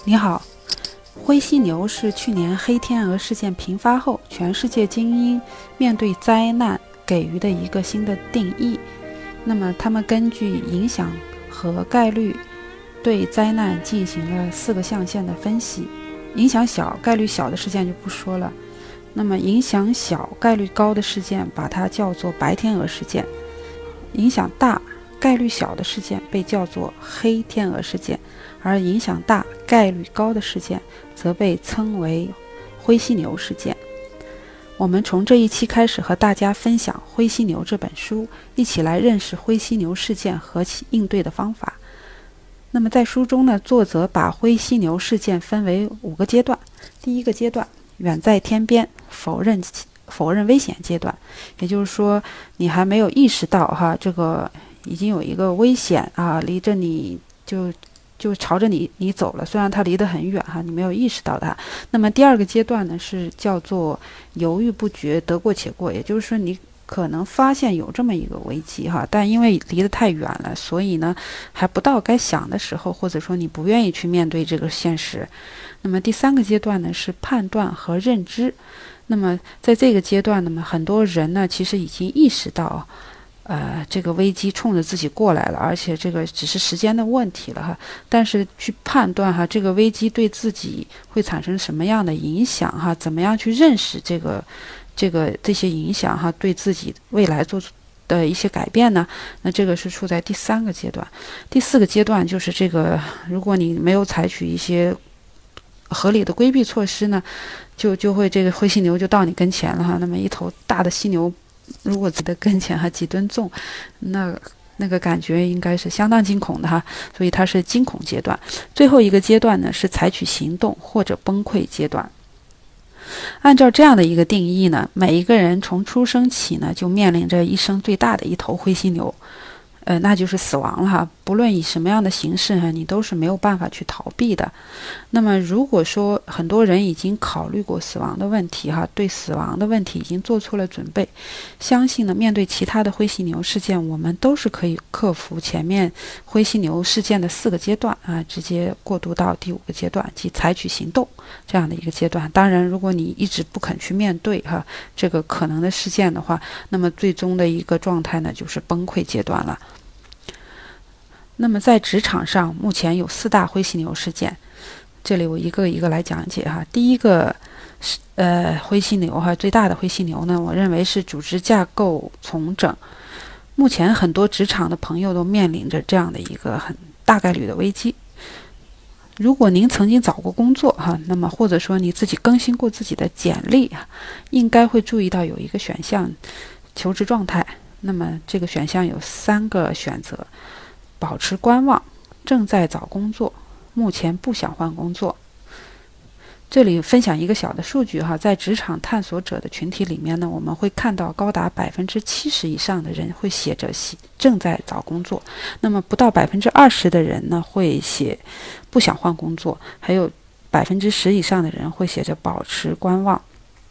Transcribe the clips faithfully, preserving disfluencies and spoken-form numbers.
你好，灰犀牛是去年黑天鹅事件频发后，全世界精英面对灾难给予的一个新的定义。那么，他们根据影响和概率，对灾难进行了四个象限的分析。影响小、概率小的事件就不说了。那么，影响小、概率高的事件，把它叫做白天鹅事件；影响大、概率小的事件被叫做黑天鹅事件，而影响大、概率高的事件则被称为灰犀牛事件。我们从这一期开始和大家分享《灰犀牛》这本书，一起来认识灰犀牛事件和其应对的方法。那么在书中呢，作者把灰犀牛事件分为五个阶段。第一个阶段，远在天边，否认否认危险阶段，也就是说，你还没有意识到哈，这个已经有一个危险啊，离着你就就朝着你你走了，虽然它离得很远哈，你没有意识到它。那么第二个阶段呢，是叫做犹豫不决，得过且过，也就是说你可能发现有这么一个危机哈，但因为离得太远了，所以呢还不到该想的时候，或者说你不愿意去面对这个现实。那么第三个阶段呢，是判断和认知。那么在这个阶段呢，很多人呢其实已经意识到呃，这个危机冲着自己过来了，而且这个只是时间的问题了哈。但是去判断哈，这个危机对自己会产生什么样的影响哈？怎么样去认识这个、这个这些影响哈？对自己未来做出的一些改变呢？那这个是处在第三个阶段。第四个阶段就是这个，如果你没有采取一些合理的规避措施呢，就就会这个灰犀牛就到你跟前了哈。那么一头大的犀牛，如果在跟前还几吨重，那那个感觉应该是相当惊恐的哈，所以它是惊恐阶段。最后一个阶段呢，是采取行动或者崩溃阶段。按照这样的一个定义呢，每一个人从出生起呢，就面临着一生最大的一头灰犀牛，呃，那就是死亡了哈。不论以什么样的形式哈，你都是没有办法去逃避的。那么，如果说很多人已经考虑过死亡的问题哈，对死亡的问题已经做出了准备，相信呢，面对其他的灰犀牛事件，我们都是可以克服前面灰犀牛事件的四个阶段啊，直接过渡到第五个阶段，即采取行动这样的一个阶段。当然，如果你一直不肯去面对哈这个可能的事件的话，那么最终的一个状态呢，就是崩溃阶段了。那么在职场上，目前有四大灰犀牛事件，这里我一个一个来讲解哈。第一个是呃灰犀牛哈，最大的灰犀牛呢，我认为是组织架构重整。目前很多职场的朋友都面临着这样的一个很大概率的危机。如果您曾经找过工作哈，那么或者说你自己更新过自己的简历哈，应该会注意到有一个选项，求职状态。那么这个选项有三个选择。保持观望，正在找工作，目前不想换工作。这里分享一个小的数据哈，在职场探索者的群体里面呢，我们会看到高达百分之七十以上的人会写着正在找工作，那么不到百分之二十的人呢会写不想换工作，还有百分之十以上的人会写着保持观望。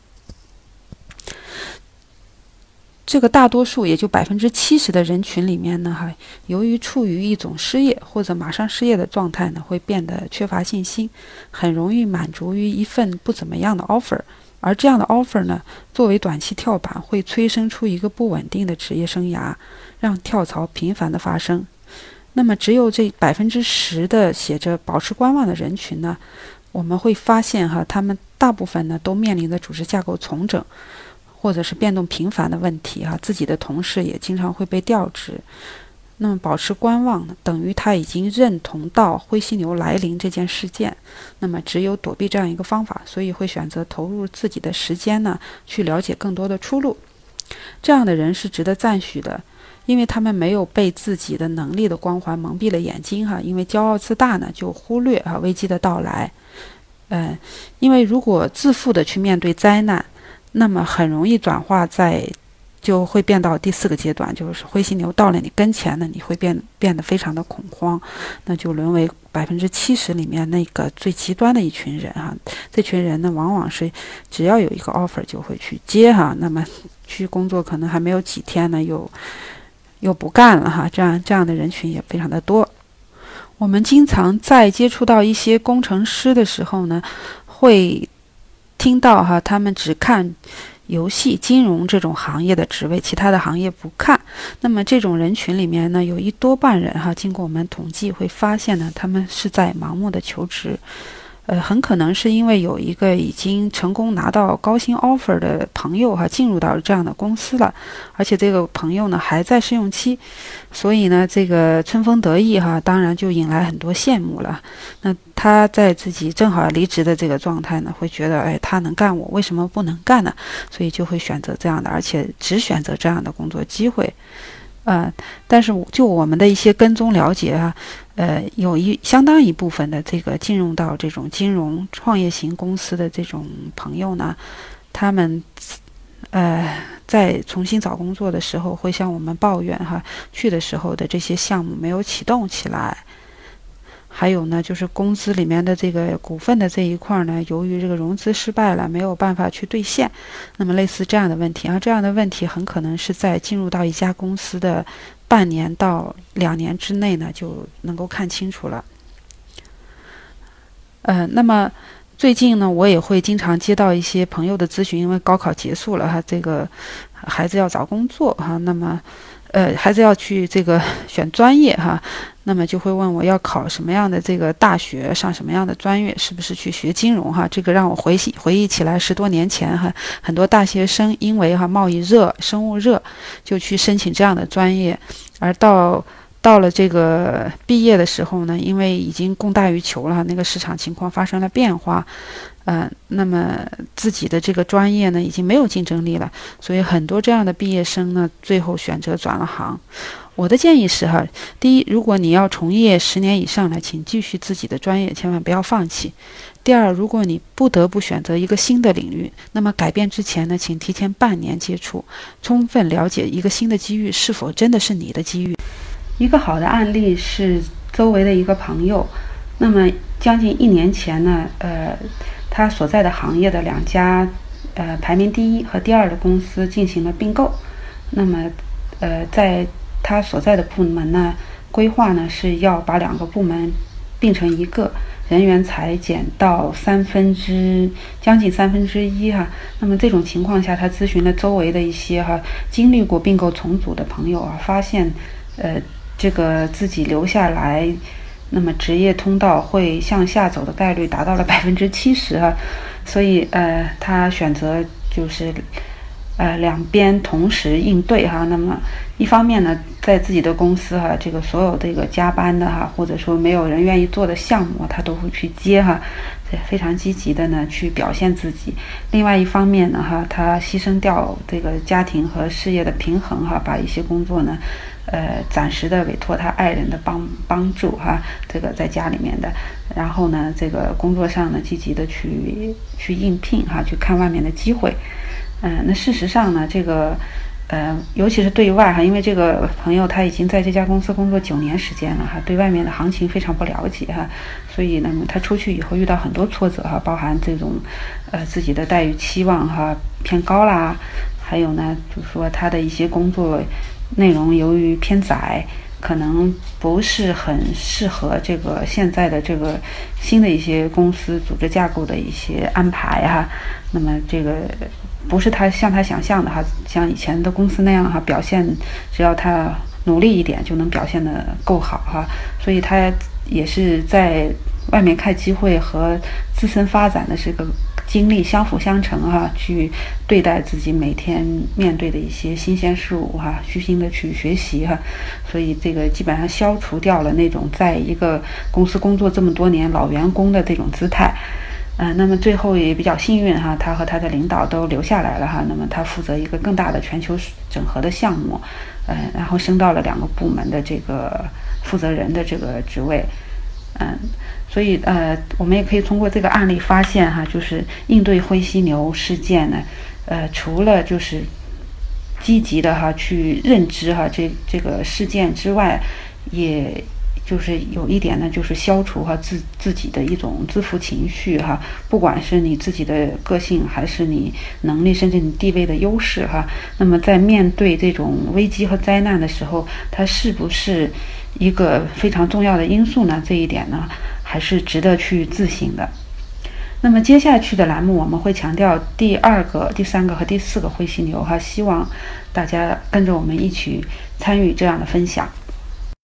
这个大多数也就百分之七十的人群里面呢，哈，由于处于一种失业或者马上失业的状态呢，会变得缺乏信心，很容易满足于一份不怎么样的 offer， 而这样的 offer 呢，作为短期跳板，会催生出一个不稳定的职业生涯，让跳槽频繁的发生。那么，只有这百分之十的写着保持观望的人群呢，我们会发现哈，他们大部分呢都面临着组织架构重整，或者是变动频繁的问题哈，自己的同事也经常会被调职。那么保持观望呢，等于他已经认同到灰犀牛来临这件事件，那么只有躲避这样一个方法，所以会选择投入自己的时间呢，去了解更多的出路。这样的人是值得赞许的，因为他们没有被自己的能力的光环蒙蔽了眼睛哈，因为骄傲自大呢，就忽略啊危机的到来。嗯，因为如果自负的去面对灾难，那么很容易转化在，就会变到第四个阶段，就是灰犀牛到了你跟前呢，你会变变得非常的恐慌，那就沦为百分之七十里面那个最极端的一群人哈。这群人呢，往往是只要有一个 offer 就会去接哈，那么去工作可能还没有几天呢，又又不干了哈，这样这样的人群也非常的多。 我们经常在接触到一些工程师的时候呢，会听到哈，他们只看游戏、金融这种行业的职位，其他的行业不看。那么这种人群里面呢，有一多半人哈，经过我们统计会发现呢，他们是在盲目的求职。呃，很可能是因为有一个已经成功拿到高薪 offer 的朋友哈，进入到这样的公司了，而且这个朋友呢还在试用期，所以呢，这个春风得意哈，当然就引来很多羡慕了。那他在自己正好离职的这个状态呢，会觉得，哎，他能干，我为什么不能干呢？所以就会选择这样的，而且只选择这样的工作机会。呃，但是就我们的一些跟踪了解啊，呃，有一相当一部分的这个进入到这种金融创业型公司的这种朋友呢，他们呃在重新找工作的时候会向我们抱怨哈，去的时候的这些项目没有启动起来。还有呢，就是公司里面的这个股份的这一块呢，由于这个融资失败了，没有办法去兑现。那么类似这样的问题啊，这样的问题很可能是在进入到一家公司的半年到两年之内呢，就能够看清楚了。呃，那么最近呢，我也会经常接到一些朋友的咨询，因为高考结束了哈，这个孩子要找工作哈，那么。呃，孩子要去这个选专业哈，那么就会问我要考什么样的这个大学，上什么样的专业，是不是去学金融哈？这个让我回忆回忆起来十多年前哈，很多大学生因为哈贸易热、生物热，就去申请这样的专业，而到到了这个毕业的时候呢，因为已经供大于求了，那个市场情况发生了变化。呃，那么自己的这个专业呢，已经没有竞争力了，所以很多这样的毕业生呢，最后选择转了行。我的建议是哈，第一，如果你要从业十年以上呢，请继续自己的专业，千万不要放弃。第二，如果你不得不选择一个新的领域，那么改变之前呢，请提前半年接触，充分了解一个新的机遇是否真的是你的机遇。一个好的案例是周围的一个朋友，那么将近一年前呢，呃。他所在的行业的两家，呃，排名第一和第二的公司进行了并购。那么，呃，在他所在的部门呢，规划呢是要把两个部门并成一个，人员裁减到三分之将近三分之一哈。那么这种情况下，他咨询了周围的一些哈经历过并购重组的朋友啊，发现，呃，这个自己留下来。那么职业通道会向下走的概率达到了百分之七十哈，所以呃他选择就是呃两边同时应对哈。那么一方面呢，在自己的公司哈，这个所有这个加班的哈，或者说没有人愿意做的项目，他都会去接哈，非常积极的呢去表现自己。另外一方面呢哈，他牺牲掉这个家庭和事业的平衡哈，把一些工作呢。呃，暂时的委托他爱人的帮帮助哈，这个在家里面的，然后呢，这个工作上呢，积极的去去应聘哈，去看外面的机会。嗯、呃，那事实上呢，这个呃，尤其是对外哈，因为这个朋友他已经在这家公司工作九年时间了哈，对外面的行情非常不了解哈，所以呢，他出去以后遇到很多挫折哈，包含这种呃自己的待遇期望哈偏高啦，还有呢，就是说他的一些工作。内容由于偏窄，可能不是很适合这个现在的这个新的一些公司组织架构的一些安排哈。那么这个不是他像他想象的哈，像以前的公司那样哈，表现只要他努力一点就能表现得够好哈。所以他也是在外面看机会和自身发展的这个。经历相辅相成哈，去对待自己每天面对的一些新鲜事物哈，虚心的去学习哈，所以这个基本上消除掉了那种在一个公司工作这么多年老员工的这种姿态，呃，那么最后也比较幸运哈，他和他的领导都留下来了哈，那么他负责一个更大的全球整合的项目，呃，然后升到了两个部门的这个负责人的这个职位。嗯，所以呃，我们也可以通过这个案例发现哈，就是应对灰犀牛事件呢，呃，除了就是积极的哈去认知哈这这个事件之外，也就是有一点呢，就是消除哈自自己的一种自负情绪哈，不管是你自己的个性，还是你能力，甚至你地位的优势哈，那么在面对这种危机和灾难的时候，它是不是一个非常重要的因素呢，这一点呢还是值得去自省的。那么接下去的栏目我们会强调第二个、第三个和第四个灰犀牛哈，希望大家跟着我们一起参与这样的分享。